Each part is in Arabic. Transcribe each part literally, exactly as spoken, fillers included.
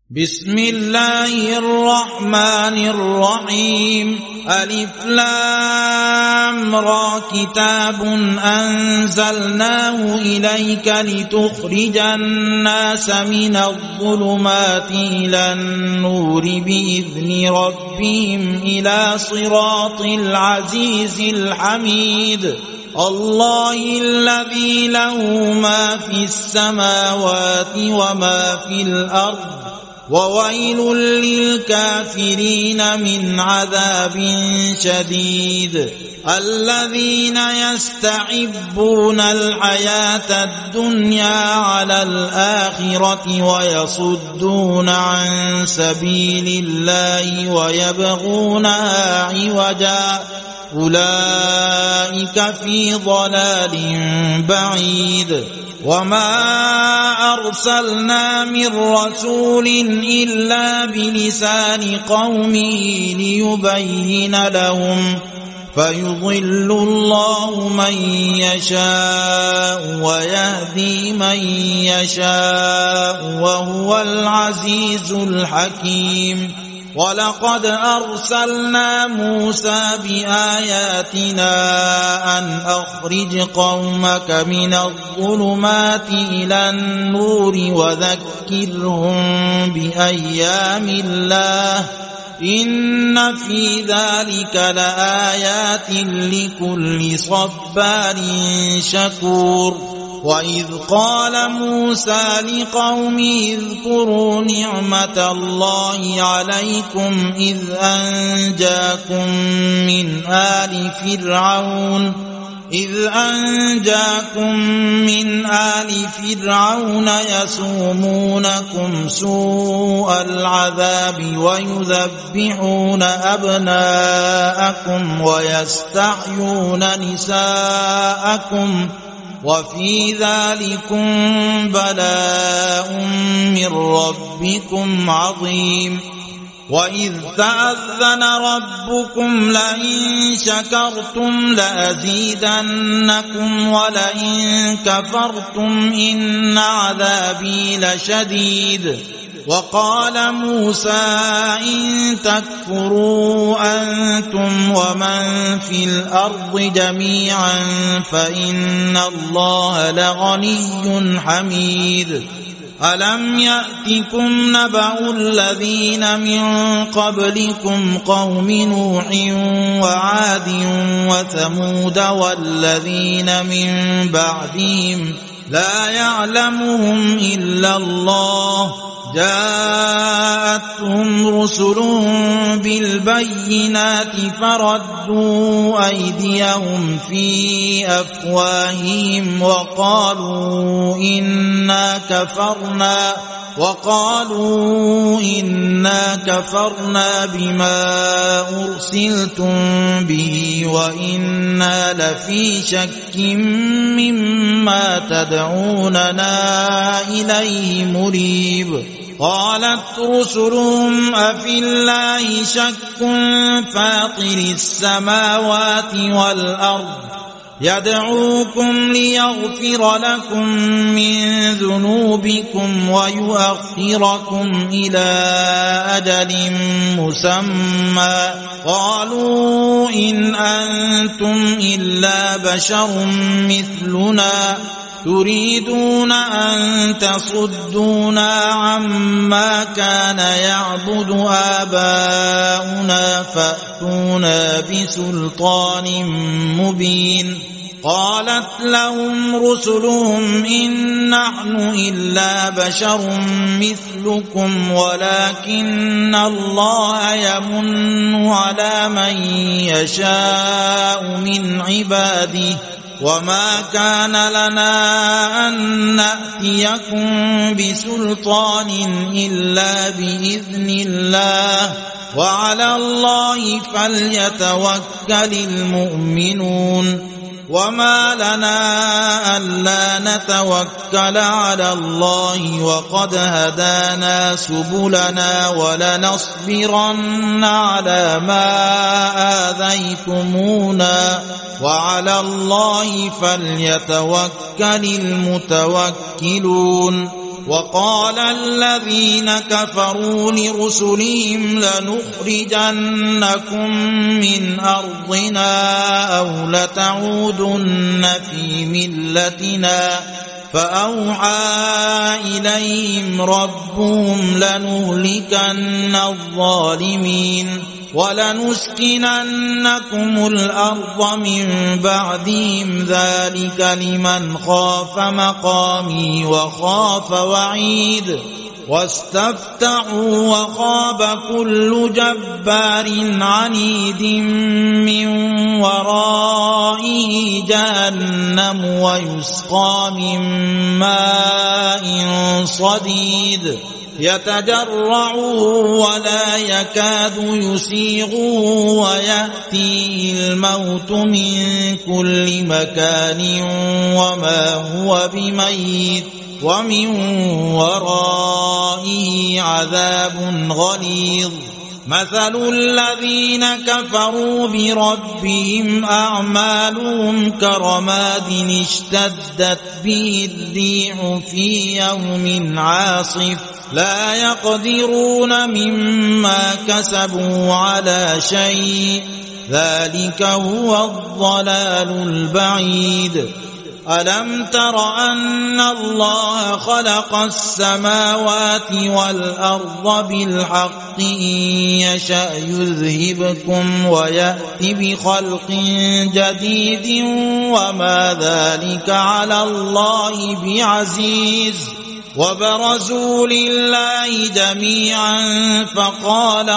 بسم الله الرحمن الرحيم. ألف لام را كتاب أنزلناه إليك لتخرج الناس من الظلمات إلى النور بإذن ربهم إلى صراط العزيز الحميد. الله الذي له ما في السماوات وما في الأرض وويل للكافرين من عذاب شديد. الذين يستحبون الحياة الدنيا على الآخرة ويصدون عن سبيل الله ويبغونها عوجا أولئك في ضلال بعيد. وما أرسلنا من رسول إلا بلسان قومه ليبين لهم فيضل الله من يشاء ويهدي من يشاء وهو العزيز الحكيم. ولقد أرسلنا موسى بآياتنا أن أخرج قومك من الظلمات إلى النور وذكرهم بأيام الله إن في ذلك لآيات لكل صبار شكور. وإذ قال موسى لقومه اذكروا نعمة الله عليكم إذ أنجاكم من آل فرعون إذ أنجاكم من آل فرعون يسومونكم سوء العذاب ويذبحون أبناءكم ويستحيون نساءكم وفي ذلكم بلاء من ربكم عظيم. وإذ تأذن ربكم لئن شكرتم لأزيدنكم ولئن كفرتم إن عذابي لشديد. وقال موسى إن تكفروا أنتم ومن في الأرض جميعا فإن الله لغني حميد. ألم يأتكم نبأ الذين من قبلكم قوم نوح وعاد وثمود والذين من بعدهم لا يعلمهم إلا الله جاءتهم رسلهم بالبينات فردوا أيديهم في أفواههم وقالوا إنا كفرنا وقالوا إنا كفرنا بما أرسلتم به وإنا لفي شك مما تدعوننا إليه مريب. قالت رسلهم أفي الله شك فاطر السماوات والأرض يدعوكم ليغفر لكم من ذنوبكم ويؤخركم إلى أجل مسمى قالوا إن أنتم إلا بشر مثلنا تريدون أن تصدونا عما كان يعبد آباؤنا فأتونا بسلطان مبين. قالت لهم رسلهم إن نحن إلا بشر مثلكم ولكن الله يمن على من يشاء من عباده وما كان لنا أن نأتيكم بسلطان إلا بإذن الله وعلى الله فليتوكل المؤمنون. وما لنا ألا نتوكل على الله وقد هدانا سبلنا ولنصبرن على ما آذيتمونا وعلى الله فليتوكل المتوكلون. وقال الذين كفروا لرسلهم لنخرجنكم من أرضنا أو لتعودن في ملتنا فأوحى إليهم ربهم لنهلكن الظالمين ولنسكننكم الأرض من بعدهم ذلك لمن خاف مقامي وخاف وعيد واستفتحوا وخاب كل جبار عنيد من ورائه جهنم ويسقى من ماء صديد يتجرعه ولا يكاد يسيغه ويأتيه الموت من كل مكان وما هو بميت ومن ورائه عذاب غليظ مثل الذين كفروا بربهم أعمالهم كرماد اشتدت به الريح في يوم عاصف لا يقدرون مما كسبوا على شيء ذلك هو الضلال البعيد ألم تر أن الله خلق السماوات والأرض بالحق إن يشأ يذهبكم ويأتي بخلق جديد وما ذلك على الله بعزيز وبرزوا لله جميعا فقال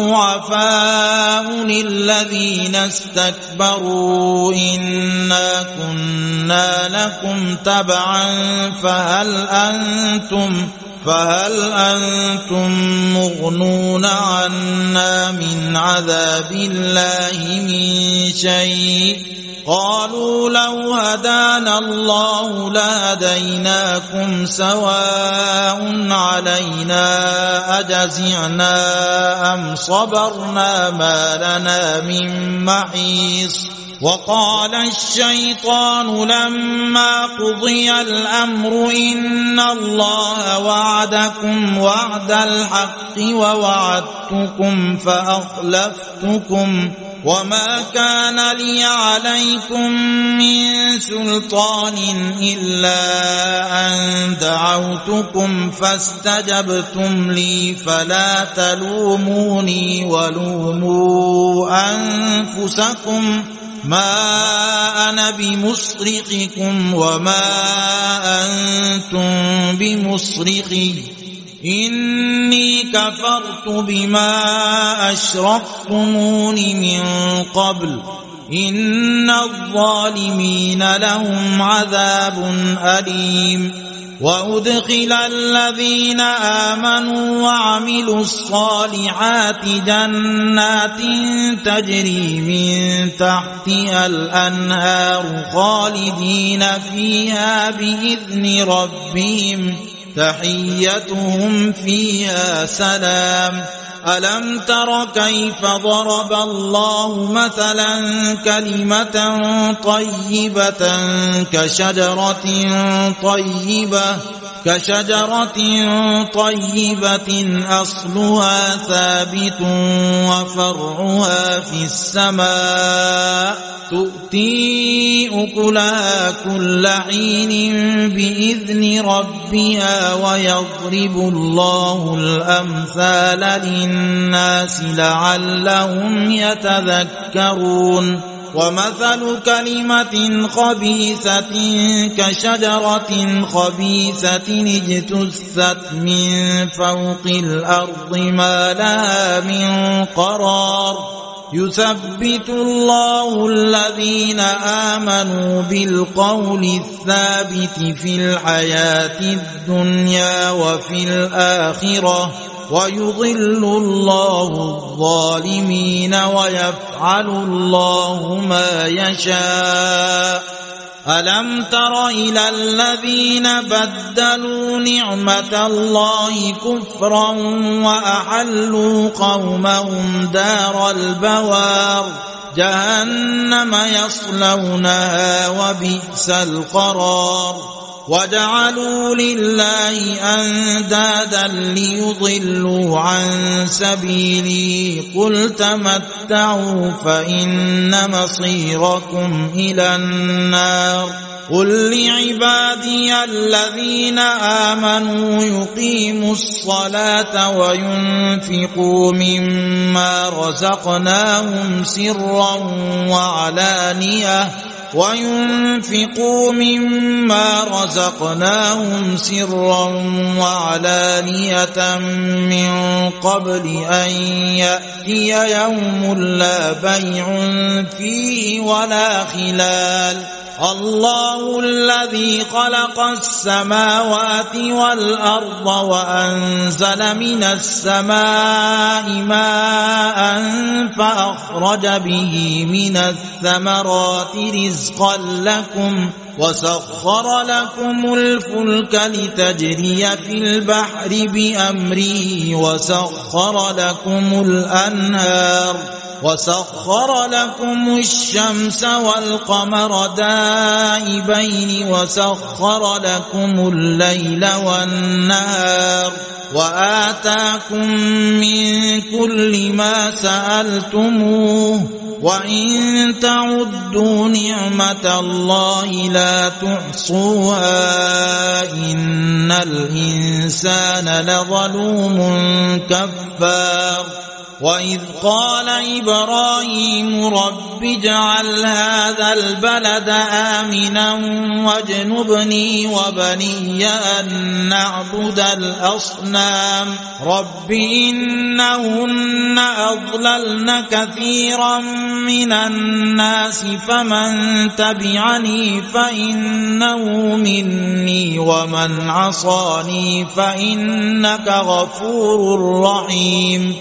الضعفاء للذين استكبروا إنا كنا لكم تبعا فهل أنتم فهل أنتم مغنون عنا من عذاب الله من شيء قالوا لو هدانا الله لهديناكم سواء علينا أجزعنا أم صبرنا ما لنا من محيص وقال الشيطان لما قضي الأمر إن الله وعدكم وعد الحق ووعدتكم فأخلفتكم وما كان لي عليكم من سلطان إلا أن دعوتكم فاستجبتم لي فلا تلوموني ولوموا أنفسكم ما أنا بمصرخكم وما أنتم بمصرخي إني كفرت بما أشركتمون من قبل إن الظالمين لهم عذاب أليم وأدخل الذين آمنوا وعملوا الصالحات جنات تجري من تحتها الأنهار خالدين فيها بإذن ربهم تحيتهم فيها سلام ألم تر كيف ضرب الله مثلا كلمة طيبة كشجرة طيبة كشجرة طيبة أصلها ثابت وفرعها في السماء تؤتي أكلها كل حين بإذن ربها ويضرب الله الأمثال للناس لعلهم يتذكرون ومثل كلمة خبيثة كشجرة خبيثة اجتثت من فوق الأرض ما لها من قرار يثبت الله الذين آمنوا بالقول الثابت في الحياة الدنيا وفي الآخرة ويضل الله الظالمين ويفعل الله ما يشاء ألم تر إلى الذين بدلوا نعمة الله كفرا وأحلوا قومهم دار البوار جهنم يصلونها وبئس القرار وجعلوا لله أندادا ليضلوا عن سبيله قل تمتعوا فإن مصيركم إلى النار قل لعبادي الذين آمنوا يقيموا الصلاة وينفقوا مما رزقناهم سرا وعلانية وينفقوا مما رزقناهم سرا وعلانية من قبل أن يأتي يوم لا بيع فيه ولا خلال الله الذي خلق السماوات والأرض وأنزل من السماء ماء فأخرج به من الثمرات رزقا لكم وسخر لكم الفلك لتجري في البحر بأمره وسخر لكم الأنهار وسخر لكم الشمس والقمر دائبين وسخر لكم الليل والنهار وآتاكم من كل ما سألتموه وإن تعدوا نعمة الله لا تحصوها إن الإنسان لظلوم كفار وإذ قال إبراهيم رب اجعل هذا البلد آمنا واجنبني وبني أن نعبد الأصنام رب إنهن أضللن كثيرا من الناس فمن تبعني فإنه مني ومن عصاني فإنك غفور رحيم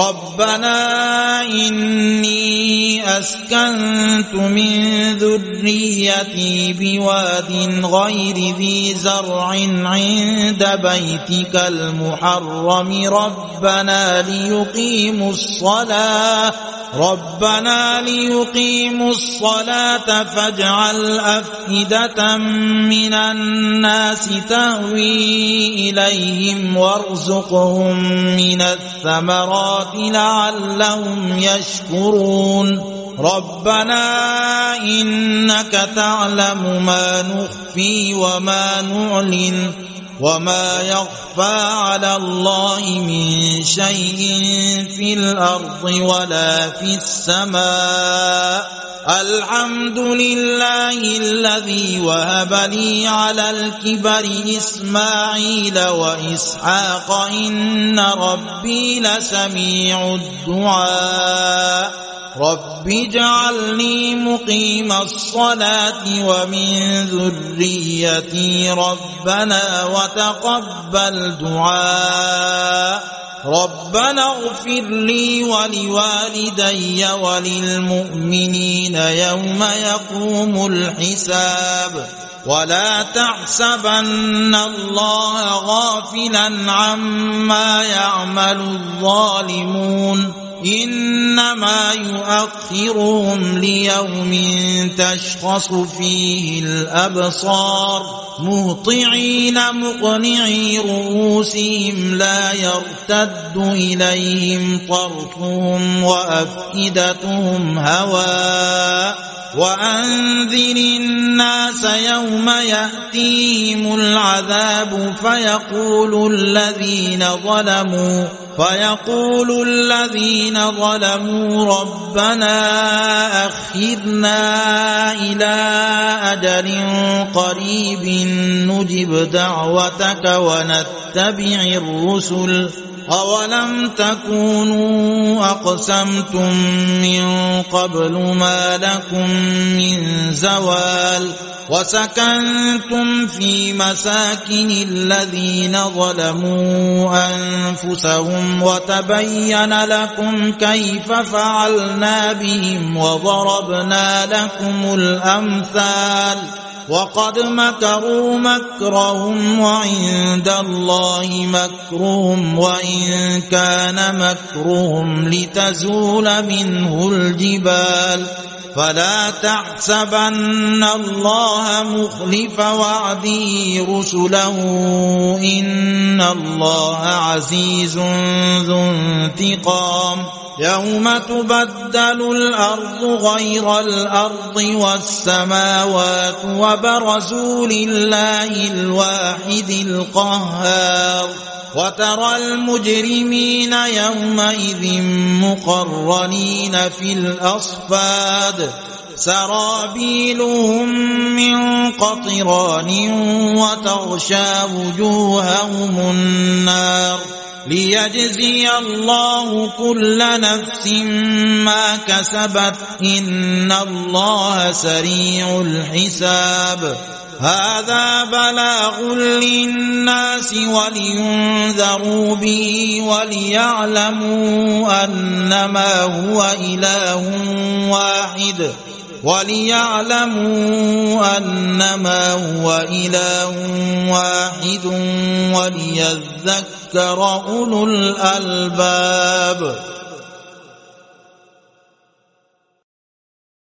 ربنا إني أسكنت من ذريتي بواد غير ذي زرع عند بيتك المحرم ربنا ليقيموا الصلاة ربنا ليقيموا الصلاة فاجعل أفئدة من الناس تهوي إليهم وارزقهم من الثمرات لعلهم يشكرون ربنا إنك تعلم ما نخفي وما نعلن وما يخفى على الله من شيء في الأرض ولا في السماء الحمد لله الذي وهب لي على الكبر إسماعيل وإسحاق إن ربي لسميع الدعاء رب اجعلني مقيم الصلاة ومن ذريتي ربنا وتقبل دعاء ربنا اغفر لي ولوالدي وللمؤمنين يوم يقوم الحساب ولا تحسبن الله غافلا عما يعمل الظالمون إنما يؤخرهم ليوم تشخص فيه الأبصار مهطعين مقنعي رؤوسهم لا يرتد إليهم طرفهم وأفئدتهم هواء وأنذر الناس يوم يأتيهم العذاب فيقول الذين ظلموا فيقول الذين ظلموا ربنا أخرنا إلى أجل قريب نجب دعوتك ونتبع الرسل أولم تكونوا أقسمتم من قبل ما لكم من زوال وسكنتم في مساكن الذين ظلموا أنفسهم وتبين لكم كيف فعلنا بهم وضربنا لكم الأمثال وقد مكروا مكرهم وعند الله مكرهم وإن كان مكرهم لتزول منه الجبال فلا تحسبن الله مخلف وعده رسله إن الله عزيز ذو انتقام يوم تبدل الأرض غير الأرض والسماوات وبرزوا لله الواحد القهار وترى المجرمين يومئذ مقرنين في الأصفاد سرابيلهم من قطران وتغشى وجوههم النار ليجزي الله كل نفس ما كسبت إن الله سريع الحساب هذا بلاغ للناس ولينذروا به وليعلموا أنما هو إله واحد وليعلموا أنما هو إله واحد وليذكر أولو الألباب